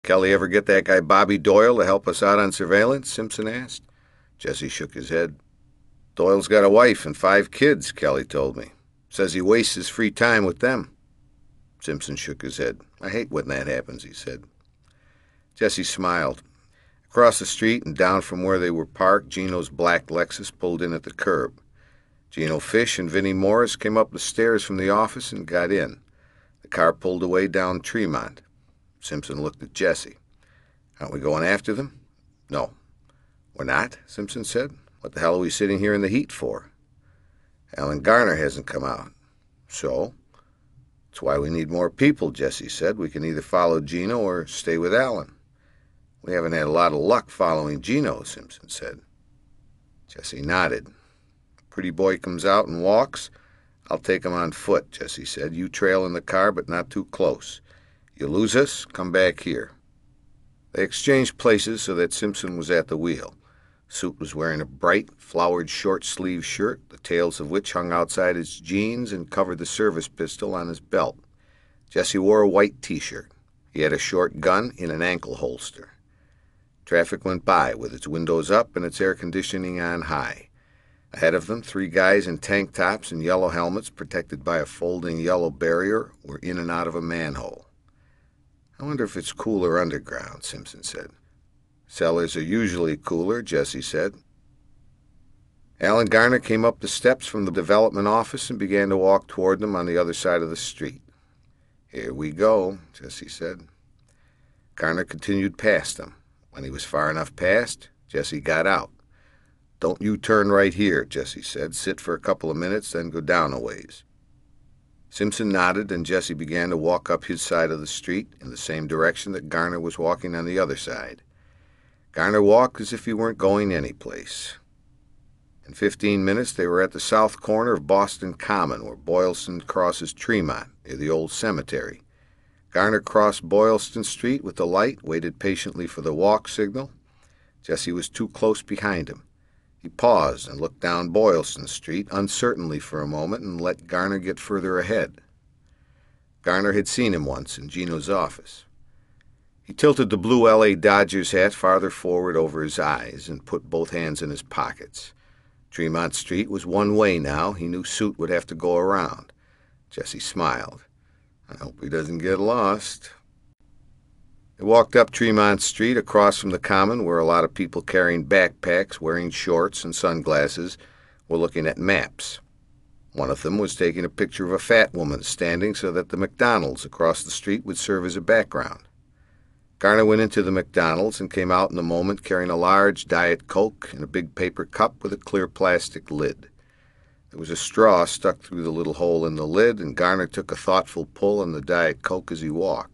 "Kelly ever get that guy Bobby Doyle to help us out on surveillance?" Simpson asked. Jesse shook his head. "Doyle's got a wife and 5 kids, Kelly told me. Says he wastes his free time with them." Simpson shook his head. "I hate when that happens," he said. Jesse smiled. Across the street and down from where they were parked, Gino's black Lexus pulled in at the curb. Gino Fish and Vinnie Morris came up the stairs from the office and got in. The car pulled away down Tremont. Simpson looked at Jesse. "Aren't we going after them?" "No." "We're not?" Simpson said. "What the hell are we sitting here in the heat for?" "Alan Garner hasn't come out." "So?" "That's why we need more people," Jesse said. "We can either follow Gino or stay with Alan." "We haven't had a lot of luck following Gino," Simpson said. Jesse nodded. "Pretty boy comes out and walks, I'll take him on foot," Jesse said. "You trail in the car, but not too close. You lose us, come back here." They exchanged places so that Simpson was at the wheel. Suit was wearing a bright, flowered short-sleeved shirt, the tails of which hung outside his jeans and covered the service pistol on his belt. Jesse wore a white T-shirt. He had a short gun in an ankle holster. Traffic went by with its windows up and its air conditioning on high. Ahead of them, 3 guys in tank tops and yellow helmets protected by a folding yellow barrier were in and out of a manhole. "I wonder if it's cooler underground," Simpson said. "Cellars are usually cooler," Jesse said. Alan Garner came up the steps from the development office and began to walk toward them on the other side of the street. "Here we go," Jesse said. Garner continued past them. When he was far enough past, Jesse got out. "Don't you turn right here," Jesse said. "Sit for a couple of minutes, then go down a ways." Simpson nodded, and Jesse began to walk up his side of the street in the same direction that Garner was walking on the other side. Garner walked as if he weren't going any place. In 15 minutes, they were at the south corner of Boston Common, where Boylston crosses Tremont, near the old cemetery. Garner crossed Boylston Street with the light, waited patiently for the walk signal. Jesse was too close behind him. He paused and looked down Boylston Street uncertainly for a moment and let Garner get further ahead. Garner had seen him once in Gino's office. He tilted the blue L.A. Dodgers hat farther forward over his eyes and put both hands in his pockets. Tremont Street was one way now. He knew Suit would have to go around. Jesse smiled. "I hope he doesn't get lost." They walked up Tremont Street across from the Common, where a lot of people carrying backpacks, wearing shorts and sunglasses, were looking at maps. One of them was taking a picture of a fat woman standing so that the McDonald's across the street would serve as a background. Garner went into the McDonald's and came out in a moment carrying a large Diet Coke in a big paper cup with a clear plastic lid. There was a straw stuck through the little hole in the lid, and Garner took a thoughtful pull on the Diet Coke as he walked.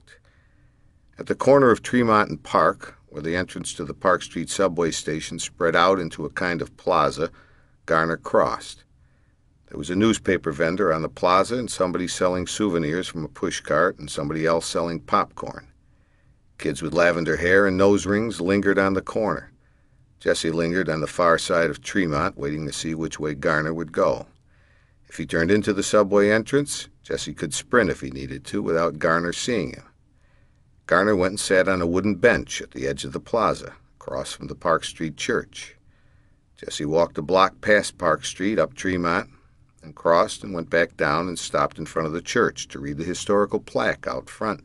At the corner of Tremont and Park, where the entrance to the Park Street subway station spread out into a kind of plaza, Garner crossed. There was a newspaper vendor on the plaza and somebody selling souvenirs from a pushcart and somebody else selling popcorn. Kids with lavender hair and nose rings lingered on the corner. Jesse lingered on the far side of Tremont, waiting to see which way Garner would go. If he turned into the subway entrance, Jesse could sprint if he needed to without Garner seeing him. Garner went and sat on a wooden bench at the edge of the plaza, across from the Park Street Church. Jesse walked a block past Park Street up Tremont and crossed and went back down and stopped in front of the church to read the historical plaque out front.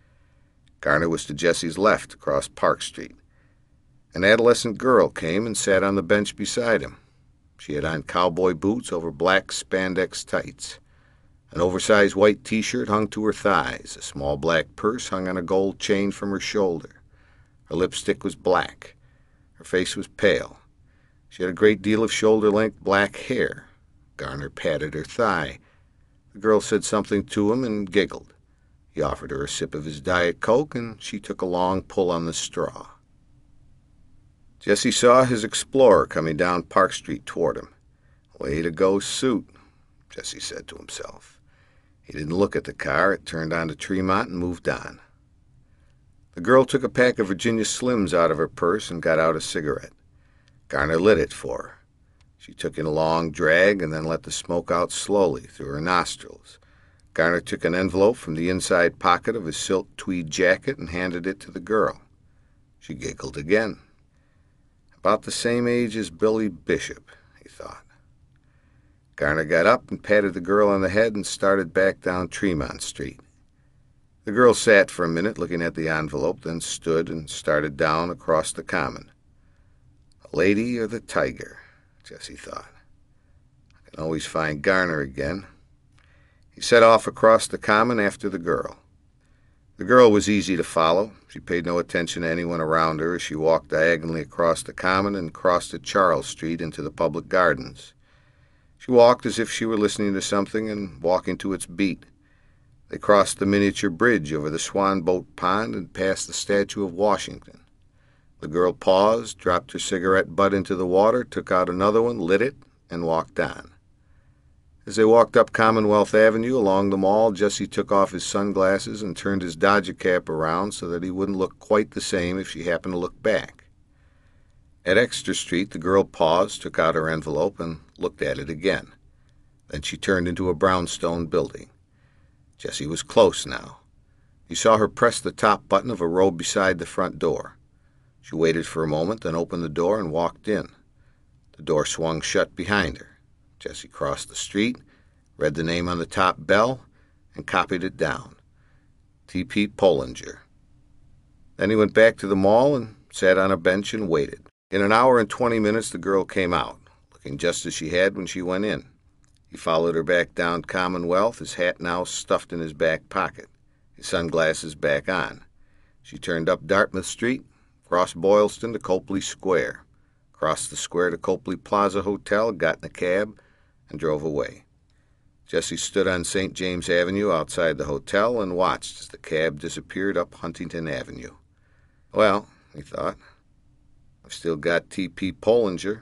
Garner was to Jesse's left across Park Street. An adolescent girl came and sat on the bench beside him. She had on cowboy boots over black spandex tights. An oversized white T-shirt hung to her thighs. A small black purse hung on a gold chain from her shoulder. Her lipstick was black. Her face was pale. She had a great deal of shoulder-length black hair. Garner patted her thigh. The girl said something to him and giggled. He offered her a sip of his Diet Coke, and she took a long pull on the straw. Jesse saw his Explorer coming down Park Street toward him. "Way to go, Suit," Jesse said to himself. He didn't look at the car. It turned onto Tremont and moved on. The girl took a pack of Virginia Slims out of her purse and got out a cigarette. Garner lit it for her. She took in a long drag and then let the smoke out slowly through her nostrils. Garner took an envelope from the inside pocket of his silk tweed jacket and handed it to the girl. She giggled again. About the same age as Billy Bishop, he thought. Garner got up and patted the girl on the head and started back down Tremont Street. The girl sat for a minute looking at the envelope, then stood and started down across the common. The lady or the tiger, Jesse thought. I can always find Garner again. He set off across the common after the girl. The girl was easy to follow. She paid no attention to anyone around her as she walked diagonally across the common and crossed at Charles Street into the public gardens. She walked as if she were listening to something and walking to its beat. They crossed the miniature bridge over the Swan Boat Pond and passed the statue of Washington. The girl paused, dropped her cigarette butt into the water, took out another one, lit it, and walked on. As they walked up Commonwealth Avenue along the mall, Jesse took off his sunglasses and turned his Dodger cap around so that he wouldn't look quite the same if she happened to look back. At Exeter Street, the girl paused, took out her envelope, and looked at it again. Then she turned into a brownstone building. Jesse was close now. He saw her press the top button of a row beside the front door. She waited for a moment, then opened the door and walked in. The door swung shut behind her. Jesse crossed the street, read the name on the top bell, and copied it down. T.P. Pollinger. Then he went back to the mall and sat on a bench and waited. In an hour and 20 minutes, the girl came out, looking just as she had when she went in. He followed her back down Commonwealth, his hat now stuffed in his back pocket, his sunglasses back on. She turned up Dartmouth Street, crossed Boylston to Copley Square, crossed the square to Copley Plaza Hotel, got in a cab, and drove away. Jesse stood on St. James Avenue outside the hotel and watched as the cab disappeared up Huntington Avenue. Well, he thought, I've still got T.P. Pollinger.